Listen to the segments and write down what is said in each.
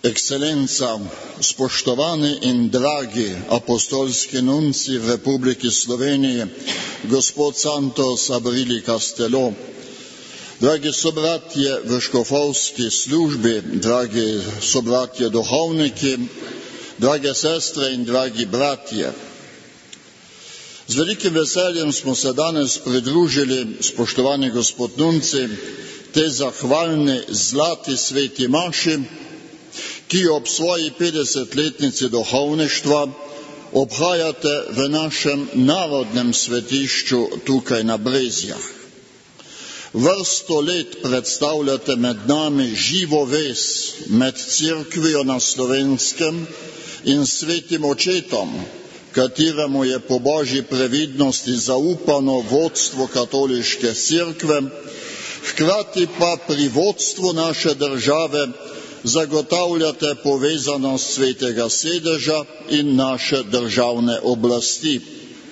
Ekscelenca, spoštovani in dragi apostolski nunci v Republiki Sloveniji, gospod Santos Abrili Castello, dragi sobratje v škofovski službi, dragi sobratje duhovniki, drage sestre in dragi bratje. Z velikim veseljem smo se danes pridružili, spoštovani gospod nunci, tej zahvalni zlati sveti maši, ki ob svoji 50-letnici duhovništva obhajate v našem narodnem svetišču tukaj na Brezjah. Vrsto let predstavljate med nami živo vez med Cerkvijo na Slovenskem in svetim očetom, kateremu je po božji previdnosti zaupano vodstvo katoliške cerkve, hkrati pa pri vodstvu naše države zagotavljate povezanost svetega sedeža in naše državne oblasti.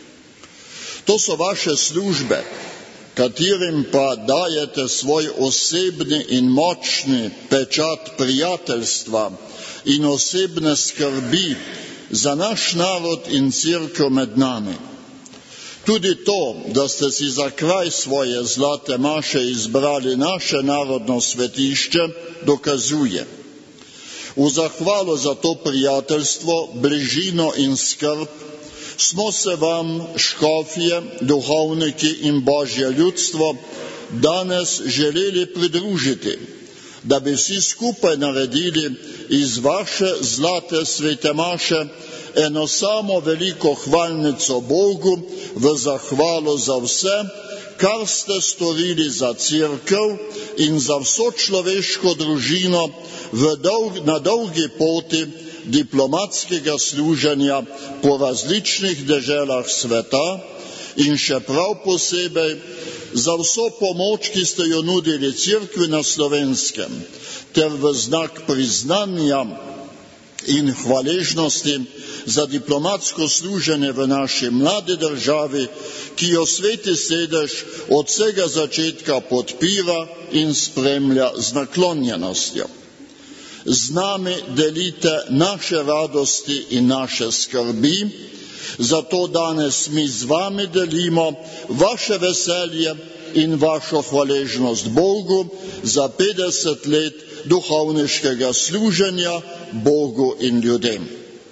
To so vaše službe, katerim pa dajete svoj osebni in močni pečat prijateljstva in osebne skrbi za naš narod in cerkev med nami. Tudi to, da ste si za kraj svoje zlate maše izbrali naše narodno svetišče, dokazuje. V zahvalo za to prijateljstvo, bližino in skrb smo se vam, škofje, duhovniki in božje ljudstvo, danes želeli pridružiti, da bi vsi skupaj naredili iz vaše zlate svete maše eno samo veliko hvalnico Bogu v zahvalo za vse, kar ste storili za cerkev in za vso človeško družino na dolgi poti diplomatskega služenja po različnih deželah sveta in še prav posebej za vso pomoč, ki ste jo nudili cerkvi na Slovenskem, ter v znak priznanja in hvaležnosti za diplomatsko služenje v naši mladi državi, ki jo sveti sedež od vsega začetka podpira in spremlja z naklonjenostjo. Z nami delite naše radosti in naše skrbi, zato danes mi z vami delimo vaše veselje in vašo hvaležnost Bogu za 50 let duhovniškega služenja Bogu in ljudem.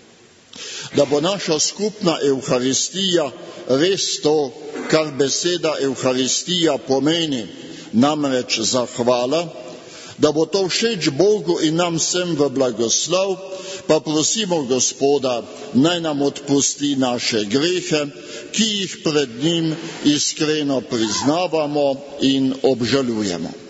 Da bo naša skupna Evharistija res to, kar beseda Evharistija pomeni, namreč zahvala, da bo to všeč Bogu in nam vsem v blagoslov, pa prosimo Gospoda, naj nam odpusti naše grehe, ki jih pred njim iskreno priznavamo in obžalujemo.